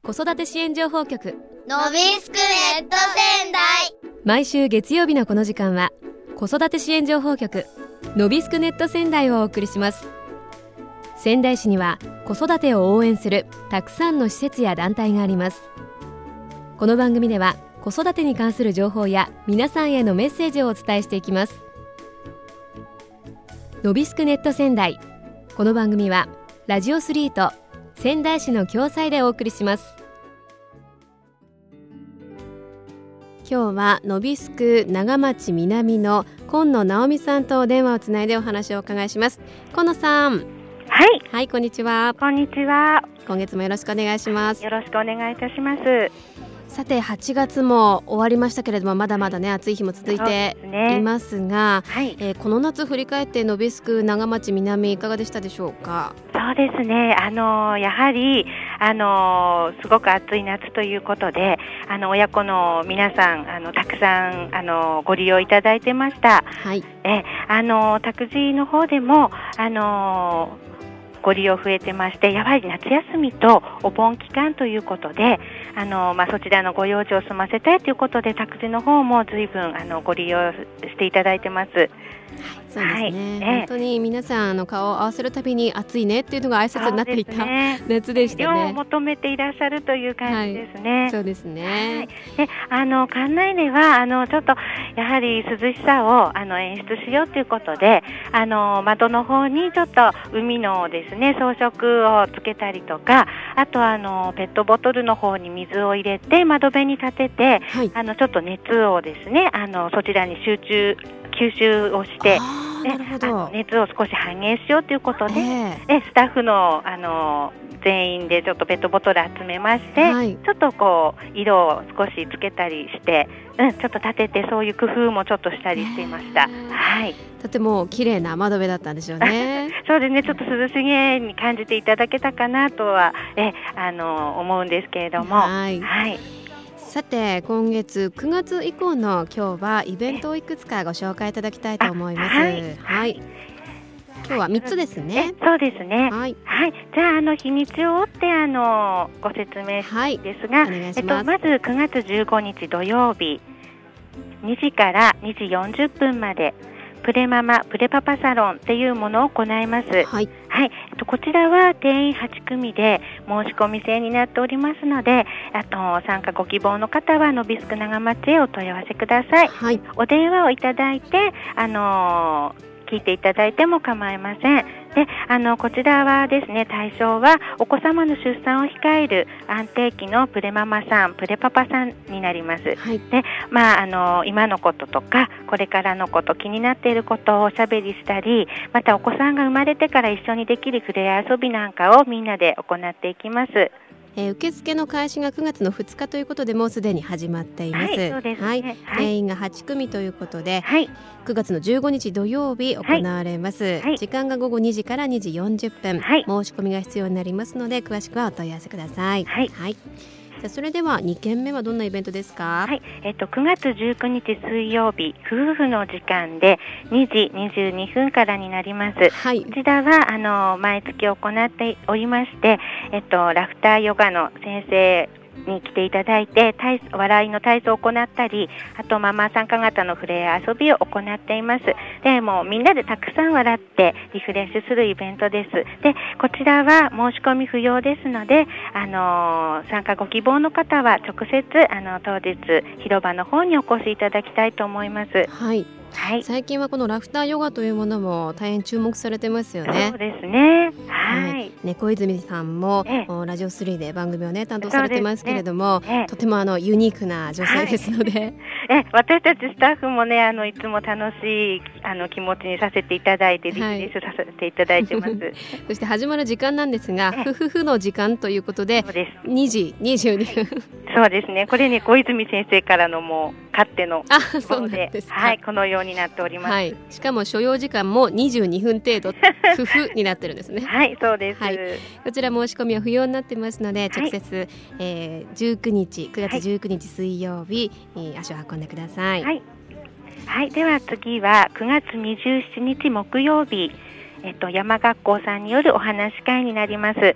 子育て支援情報局のびすくネット仙台。 毎週月曜日のこの時間は子育て支援情報局のびすくネット仙台をお送りします。仙台市には子育てを応援するたくさんの施設や団体があります。この番組では子育てに関する情報や皆さんへのメッセージをお伝えしていきます。のびすくネット仙台、この番組はラジオ3と仙台市の共催でお送りします。今日はのびすく長町南の今野直美さんと電話をつないでお話をお伺いします。今野さん。はい、こんにちは。 こんにちは。 今月もよろしくお願いします。 よろしくお願いいたします。 さて8月も終わりましたけれども、まだまだね暑い日も続いていますが、この夏振り返ってのびすく長町南いかがでしたでしょうか？ そうですね、やはりすごく暑い夏ということで親子の皆さんたくさんご利用いただいてました。託児の方でもご利用増えてまして、やはり夏休みとお盆期間ということでそちらのご用事を済ませたいということで託児の方も随分ご利用していただいてます。 そうですね、本当に皆さん顔を合わせるたびに暑いねっていうのが挨拶になっていた夏でしたね。 量を求めていらっしゃるという感じですね。 そうですね。 で館内ではちょっとやはり涼しさを演出しようということで窓の方にちょっと海のですね装飾をつけたりとか、あとペットボトルの方に水を入れて窓辺に立てて、ちょっと熱をですねそちらに吸収をして熱を少し半減しようということで、スタッフの全員でちょっとペットボトル集めまして、ちょっと色を少しつけたりして、ちょっと立ててそういう工夫もちょっとしたりしていました。 とても綺麗な窓辺だったんでしょうね。 そうですね、ちょっと涼しげに感じていただけたかなとは思うんですけれども。 さて今月9月以降の今日はイベントをいくつかご紹介いただきたいと思います。今日は3つですね。 そうですね。じゃあ日にちを追ってご説明ですが、まず9月15日土曜日2時から2時40分までプレママプレパパサロンっていうものを行います。こちらは定員8組で申し込み制になっておりますので、参加ご希望の方はのびすく長町へお問い合わせください。お電話をいただいて聞いていただいても構いません。でこちらはですね、対象はお子様の出産を控える安定期のプレママさんプレパパさんになります。で今のこととかこれからのこと、気になっていることをおしゃべりしたり、またお子さんが生まれてから一緒にできる触れ合い遊びなんかをみんなで行っていきます。 受付の開始が9月の2日ということでもうすでに始まっています。 そうですね。 定員が8組ということで、9月の15日土曜日行われます。時間が午後2時から2時40分、申し込みが必要になりますので詳しくはお問い合わせください。それでは2件目はどんなイベントですか ？9月19日水曜日夫婦の時間で2時22分からになります。こちらは毎月行っておりまして、ラフターヨガの先生に来ていただいて笑いの体操を行ったり、あとママ参加型の触れ合い遊びを行っています。でもうみんなでたくさん笑ってリフレッシュするイベントです。でこちらは申し込み不要ですので参加ご希望の方は直接当日広場の方にお越しいただきたいと思います。最近はこのラフターヨガというものも大変注目されてますよね。 そうですね。 小泉さんもラジオ3で番組を担当されてますけれども、とてもユニークな女性ですので、 私たちスタッフもいつも楽しい気持ちにさせていただいてリフレッシュさせていただいてます。 そして始まる時間なんですが夫婦の時間ということで2時22分そうですね。これ小泉先生からのもう勝手のそうなんですか。 このようになっております。 しかも所要時間も22分程度夫婦になってるんですね。 そうです。 こちら申し込みは不要になってますので直接、9月19日水曜日、足を運んでください。 では次は9月27日木曜日山学校さんによるお話し会になります。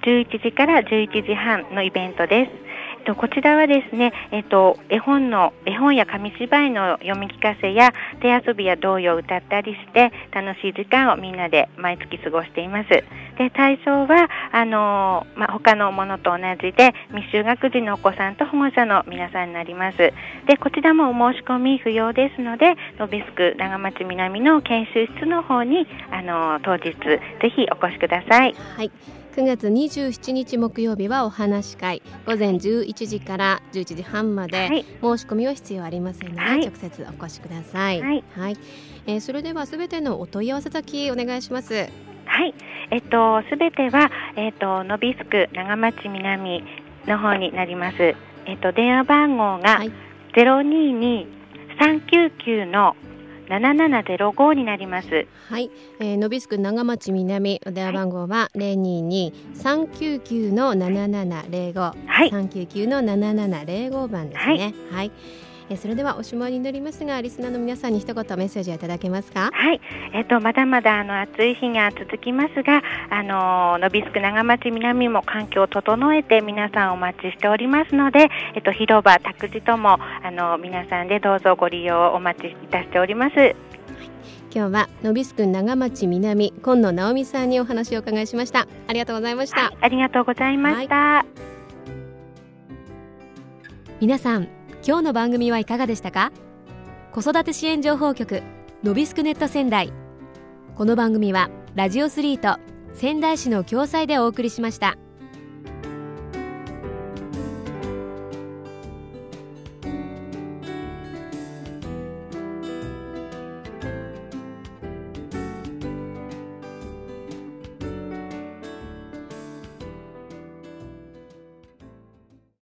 11時から11時半のイベントです。こちらはですね、絵本や紙芝居の読み聞かせや手遊びや童謡を歌ったりして楽しい時間をみんなで毎月過ごしています。で、対象は他のものと同じで未就学児のお子さんと保護者の皆さんになります。で、こちらもお申し込み不要ですので、ノビスク長町南の研修室の方に当日ぜひお越しください。 はい。9月27日木曜日はお話し会、午前11時から11時半まで、申し込みは必要ありませんので、直接お越しください。それではすべてのお問い合わせ先お願いします。 はい、すべては、ノビスク長町南の方になります。電話番号が、022-399の7705になります。 はい、ノビスク長町南お電話番号は022-399の7705、399の7705番ですね。はい。それではおしまいになりますが、リスナーの皆さんに一言メッセージをいただけますか？ はい、まだまだ暑い日が続きますが、ノビスク長町南も環境を整えて皆さんお待ちしておりますので、広場託児とも皆さんでどうぞご利用お待ちいたしております。 今日はノビスク長町南今野直美さんにお話をお伺いしました。ありがとうございました。 ありがとうございました。 皆さん、今日の番組はいかがでしたか？子育て支援情報局ノビスクネット仙台。この番組はラジオ3と仙台市の共催でお送りしました。